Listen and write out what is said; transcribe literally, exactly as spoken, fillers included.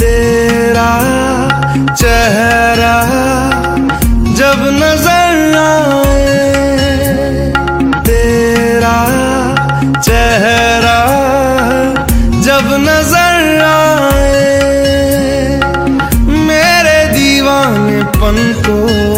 तेरा चेहरा जब नजर आए, तेरा चेहरा जब नजर आए, मेरे दीवानेपन को